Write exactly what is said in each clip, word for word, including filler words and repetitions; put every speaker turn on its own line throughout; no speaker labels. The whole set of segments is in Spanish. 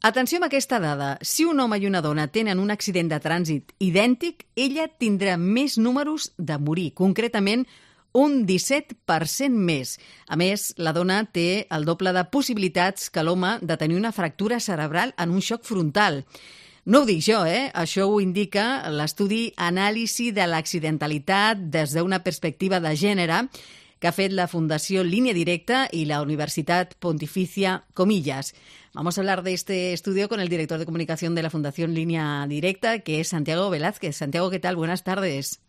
Atenció amb aquesta dada. Si un home i una dona tenen un accident de trànsit idèntic, ella tindrà més números de morir, concretament un disset per cent més. A més, la dona té el doble de possibilitats que l'home de tenir una fractura cerebral en un xoc frontal. No ho dic jo, eh? Això ho indica l'estudi Anàlisi de l'accidentalitat des d'una perspectiva de gènere que ha fet la Fundació Línea Directa y la Universidad Pontificia Comillas. Vamos a hablar de este estudio con el director de comunicación de la Fundación Línea Directa, que es Santiago Velázquez. Santiago, ¿qué tal? Buenas tardes.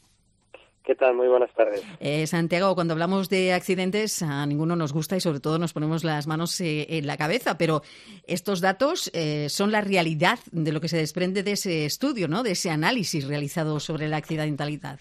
¿Qué tal? Muy buenas tardes.
Eh, Santiago, cuando hablamos de accidentes a ninguno nos gusta y sobre todo nos ponemos las manos eh, en la cabeza, pero estos datos eh, son la realidad de lo que se desprende de ese estudio, ¿no? De ese análisis realizado sobre la accidentalidad.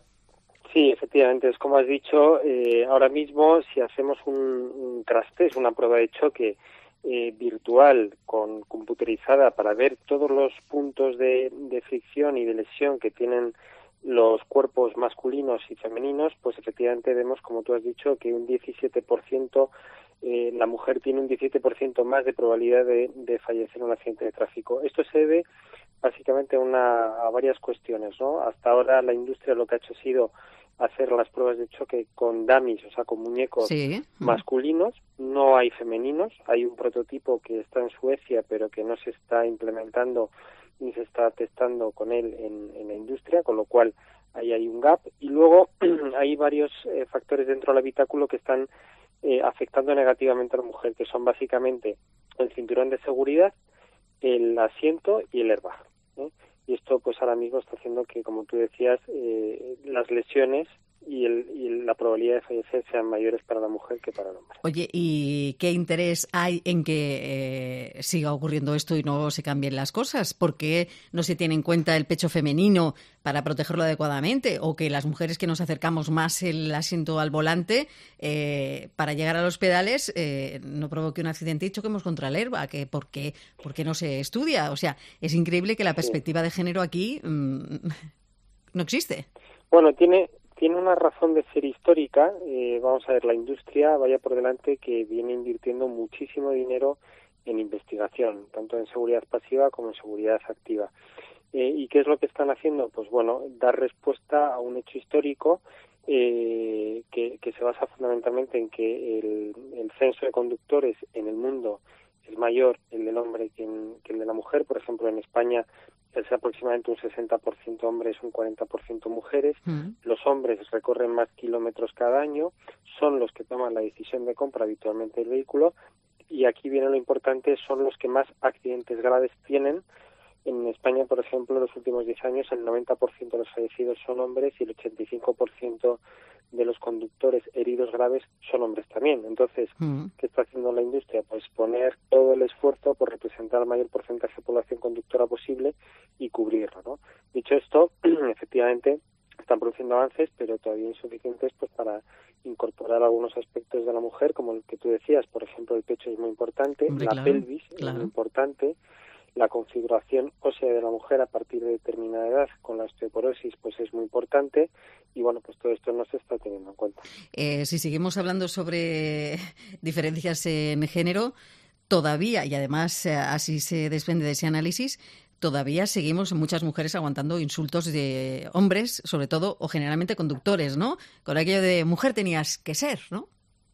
Sí, efectivamente, es como has dicho, eh, ahora mismo si hacemos un, un trastest, una prueba de choque eh, virtual con computerizada para ver todos los puntos de, de fricción y de lesión que tienen los cuerpos masculinos y femeninos, pues efectivamente vemos, como tú has dicho, que un diecisiete por ciento, eh, la mujer tiene un diecisiete por ciento más de probabilidad de, de fallecer en un accidente de tráfico. Esto se debe básicamente a, una, a varias cuestiones, ¿no? Hasta ahora la industria lo que ha hecho ha sido hacer las pruebas de choque con dummies, o sea, con muñecos sí. masculinos, no hay femeninos, hay un prototipo que está en Suecia, pero que no se está implementando ni se está testando con él en, en la industria, con lo cual ahí hay un gap. Y luego hay varios eh, factores dentro del habitáculo que están eh, afectando negativamente a la mujer, que son básicamente el cinturón de seguridad, el asiento y el airbag, ¿eh? Y esto pues ahora mismo está haciendo que, como tú decías, eh, las lesiones y, el, y la probabilidad de fallecer sean mayores para la mujer que para el hombre.
Oye, ¿y qué interés hay en que eh, siga ocurriendo esto y no se cambien las cosas? ¿Por qué no se tiene en cuenta el pecho femenino para protegerlo adecuadamente? ¿O que las mujeres que nos acercamos más el asiento al volante eh, para llegar a los pedales eh, no provoque un accidente y choquemos contra el airbag? ¿Por qué, ¿Por qué no se estudia? O sea, es increíble que la perspectiva sí. de género aquí mmm, no existe.
Bueno, tiene... Tiene una razón de ser histórica. Eh, vamos a ver, la industria, vaya por delante, que viene invirtiendo muchísimo dinero en investigación, tanto en seguridad pasiva como en seguridad activa. Eh, ¿Y qué es lo que están haciendo? Pues bueno, dar respuesta a un hecho histórico eh, que, que se basa fundamentalmente en que el, el censo de conductores en el mundo es mayor el del hombre que, en, que el de la mujer. Por ejemplo, en España es aproximadamente un sesenta por ciento hombres, un cuarenta por ciento mujeres. Mm. Los hombres recorren más kilómetros cada año, son los que toman la decisión de compra habitualmente del vehículo, y aquí viene lo importante, son los que más accidentes graves tienen. En España, por ejemplo, en los últimos diez años el noventa por ciento de los fallecidos son hombres y el ochenta y cinco por ciento de los conductores heridos graves son hombres también. Entonces, mm. ¿qué está haciendo la industria? Pues poner todo el esfuerzo por representar el mayor porcentaje de población conductora posible y cubrirlo, ¿no? Dicho esto, efectivamente están produciendo avances, pero todavía insuficientes pues para incorporar algunos aspectos de la mujer, como el que tú decías, por ejemplo, el pecho es muy importante, Hombre, la claro, pelvis claro. es muy importante, la configuración ósea de la mujer a partir de determinada edad con la osteoporosis pues es muy importante, y bueno, pues todo esto no se está teniendo en cuenta.
Eh, si seguimos hablando sobre diferencias en género, todavía, y además eh, así se desprende de ese análisis, todavía seguimos muchas mujeres aguantando insultos de hombres, sobre todo, o generalmente conductores, ¿no? Con aquello de mujer tenías que ser, ¿no?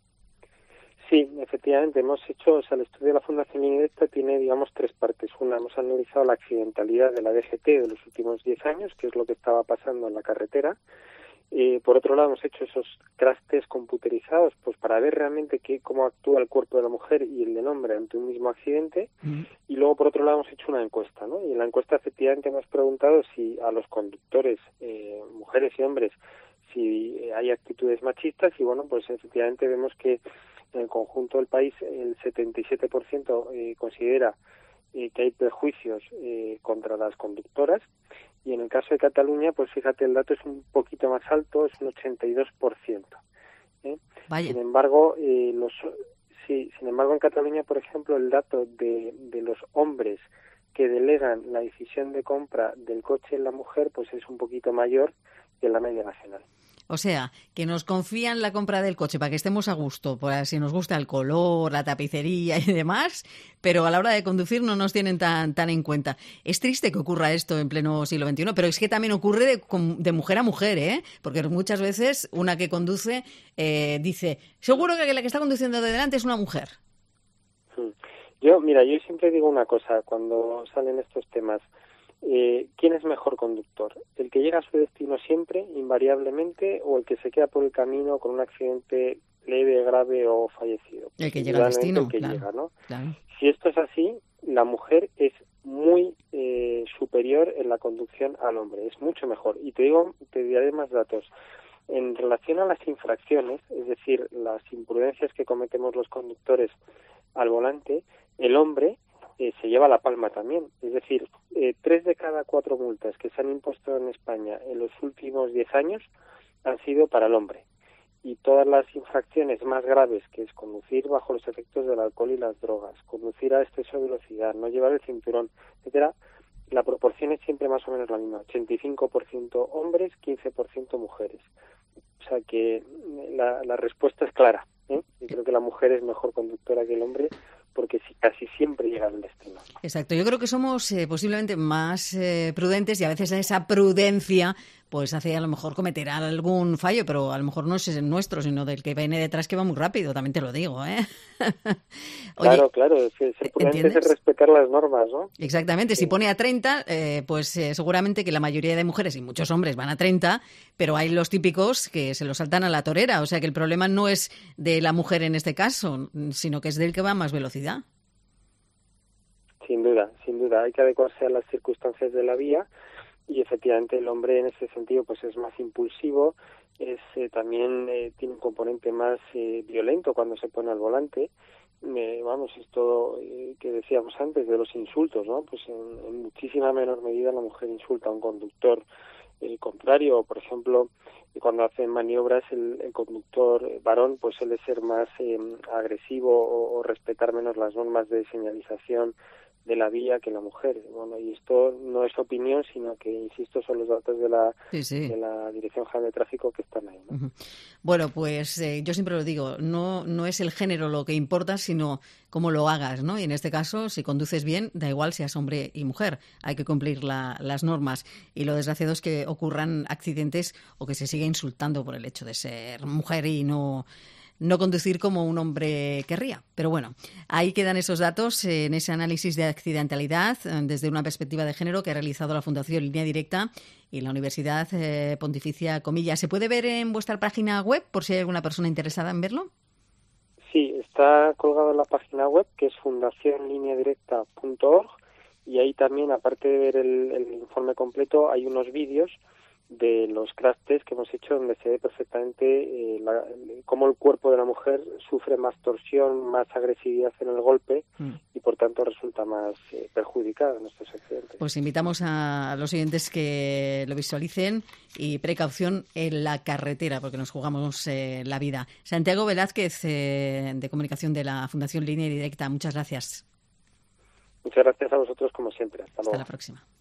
Sí, efectivamente, hemos hecho, o sea, el estudio de la Fundación Línea Directa tiene, digamos, tres partes. Una, hemos analizado la accidentalidad de la D G T de los últimos diez años, que es lo que estaba pasando en la carretera. Eh, por otro lado, hemos hecho esos crash test computerizados, pues para ver realmente qué, cómo actúa el cuerpo de la mujer y el del hombre ante un mismo accidente. Mm. Y luego, por otro lado, hemos hecho una encuesta, ¿no? Y en la encuesta, efectivamente, hemos preguntado si a los conductores, eh, mujeres y hombres, si hay actitudes machistas, y bueno, pues efectivamente vemos que en el conjunto del país el setenta y siete por ciento eh, considera eh, que hay prejuicios eh, contra las conductoras, y en el caso de Cataluña, pues fíjate, el dato es un poquito más alto, es un ochenta y dos por ciento. ¿eh?
Vaya.
Sin embargo, eh, los sí, sin embargo en Cataluña, por ejemplo, el dato de, de los hombres que delegan la decisión de compra del coche en la mujer, pues es un poquito mayor que la media nacional.
O sea, que nos confían la compra del coche para que estemos a gusto, por si nos gusta el color, la tapicería y demás, pero a la hora de conducir no nos tienen tan, tan en cuenta. Es triste que ocurra esto en pleno siglo veintiuno, pero es que también ocurre de, de mujer a mujer, ¿eh? Porque muchas veces una que conduce eh, dice, seguro que la que está conduciendo de delante es una mujer.
Yo, mira, yo siempre digo una cosa cuando salen estos temas. Eh, ¿Quién es mejor conductor? ¿El que llega a su destino siempre, invariablemente, o el que se queda por el camino con un accidente leve, grave o fallecido?
El que llega al destino,
el que
claro,
llega, ¿no?
Claro.
Si esto es así, la mujer es muy eh, superior en la conducción al hombre, es mucho mejor. Y te digo, te diré más datos. En relación a las infracciones, es decir, las imprudencias que cometemos los conductores al volante, el hombre Eh, se lleva la palma también. Es decir, eh, tres de cada cuatro multas que se han impuesto en España en los últimos diez años han sido para el hombre. Y todas las infracciones más graves, que es conducir bajo los efectos del alcohol y las drogas, conducir a exceso de velocidad, no llevar el cinturón, etcétera, la proporción es siempre más o menos la misma. ochenta y cinco por ciento hombres, quince por ciento mujeres. O sea que la, la respuesta es clara, ¿eh? Yo creo que la mujer es mejor conductora que el hombre, porque si casi siempre llega al destino.
Exacto, yo creo que somos eh, posiblemente más eh, prudentes y a veces esa prudencia pues hace a lo mejor cometer algún fallo, pero a lo mejor no es el nuestro, sino del que viene detrás que va muy rápido, también te lo digo, ¿eh? Oye,
claro, claro, es que ser prudente
¿entiendes?
es respetar las normas, ¿no?
Exactamente,
Sí.
si pone a treinta, eh, pues eh, seguramente que la mayoría de mujeres y muchos hombres van a treinta, pero hay los típicos que se lo saltan a la torera, o sea que el problema no es de la mujer en este caso, sino que es del que va a más velocidad.
Sin duda, sin duda, hay que adecuarse a las circunstancias de la vía y efectivamente el hombre en ese sentido pues es más impulsivo, es eh, también eh, tiene un componente más eh, violento cuando se pone al volante. Eh, vamos, esto eh, que decíamos antes de los insultos, ¿no? Pues en, en muchísima menor medida la mujer insulta a un conductor eh, contrario, o por ejemplo, cuando hacen maniobras el, el conductor eh, varón pues suele ser más eh, agresivo o, o respetar menos las normas de señalización de la vía que la mujer. Bueno, y esto no es opinión, sino que, insisto, son los datos de la,
Sí, sí.
de la Dirección General de Tráfico que están ahí, ¿no?
Ujú. Bueno, pues eh, yo siempre lo digo, no, no es el género lo que importa, sino cómo lo hagas, ¿no? Y en este caso, si conduces bien, da igual seas hombre y mujer, hay que cumplir la, las normas. Y lo desgraciado es que ocurran accidentes o que se siga insultando por el hecho de ser mujer y no... no conducir como un hombre querría. Pero bueno, ahí quedan esos datos eh, en ese análisis de accidentalidad eh, desde una perspectiva de género que ha realizado la Fundación Línea Directa y la Universidad eh, Pontificia Comillas. ¿Se puede ver en vuestra página web por si hay alguna persona interesada en verlo?
Sí, está colgado en la página web que es fundación línea directa punto org y ahí también, aparte de ver el, el informe completo, hay unos vídeos de los crash test que hemos hecho donde se ve perfectamente eh, la, cómo el cuerpo de la mujer sufre más torsión, más agresividad en el golpe mm. y por tanto resulta más eh, perjudicada en estos accidentes.
Pues invitamos a los oyentes que lo visualicen y precaución en la carretera porque nos jugamos eh, la vida. Santiago Velázquez, eh, de Comunicación de la Fundación Línea Directa, muchas gracias.
Muchas gracias a vosotros como siempre. Hasta luego.
Hasta la próxima.